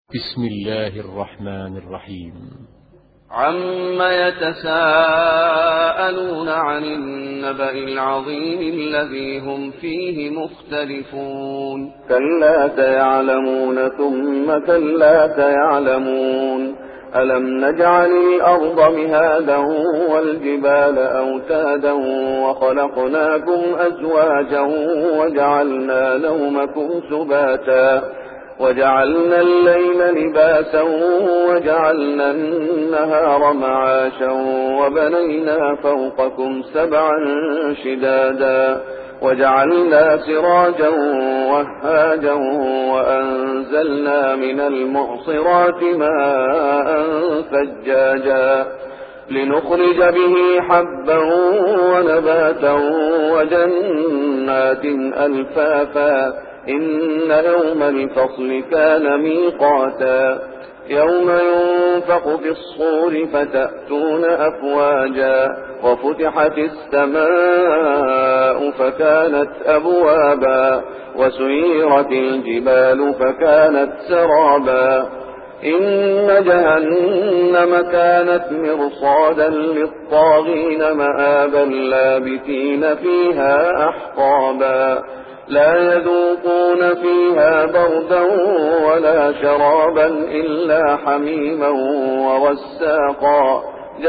بسم الله الرحمن الرحيم. عم يتساءلون عن النبأ العظيم الذي هم فيه مختلفون كلا سيعلمون ثم كلا سيعلمون ألم نجعل الأرض مهادا والجبال أوتادا وخلقناكم أزواجا وجعلنا نومكم سباتا وجعلنا الليل لباسا وجعلنا النهار معاشا وبنينا فوقكم سبعا شدادا وجعلنا سراجا وهاجا وأنزلنا من المعصرات ماء ثجاجا لنخرج به حبا ونباتا وجنات ألفافا إن يوم الفصل كان ميقاتا يوم ينفخ في الصور فتأتون أفواجا وفتحت السماء فكانت أبوابا وسيرت الجبال فكانت سرابا إن جهنم كانت مرصادا للطاغين مآبا لابثين فيها أحقابا لا يذوقون فيها بردا ولا شرابا إلا حميما وغساقا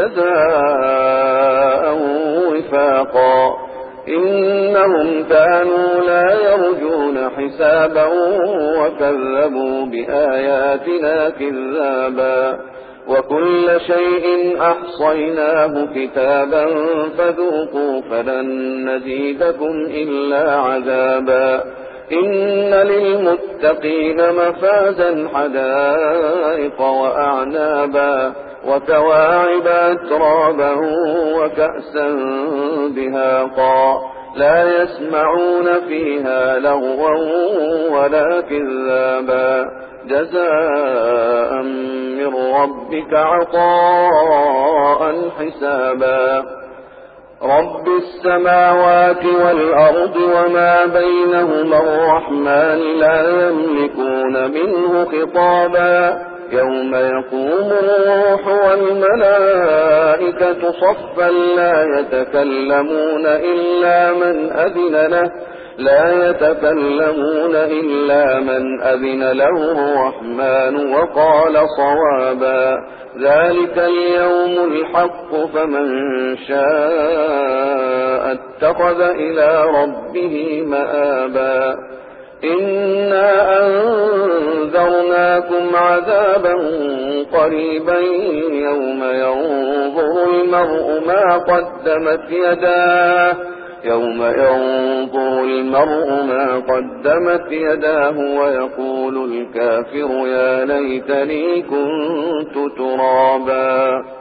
جزاء وفاقا إنهم كانوا لا يرجون حسابا وكذبوا بآياتنا كذابا وكل شيء أحصيناه كتابا فذوقوا فلن نزيدكم إلا عذابا إن للمتقين مفازا حدائق وأعنابا وكواعب أترابا وكأسا دهاقا لا يسمعون فيها لغوا ولا كذابا جزاء من ربك عطاء حسابا رب السماوات والأرض وما بينهما الرحمن لا يملكون منه خطابا يوم يقوم الروح والملائكة صفا لا يتكلمون إلا من أذن له الرحمن وقال صوابا ذلك اليوم الحق فمن شاء اتخذ إلى ربه مآبا إنا أنذرناكم عذابا قريبا يوم ينظر المرء ما قدمت يداه ويقول الكافر يا ليتني كنت ترابا.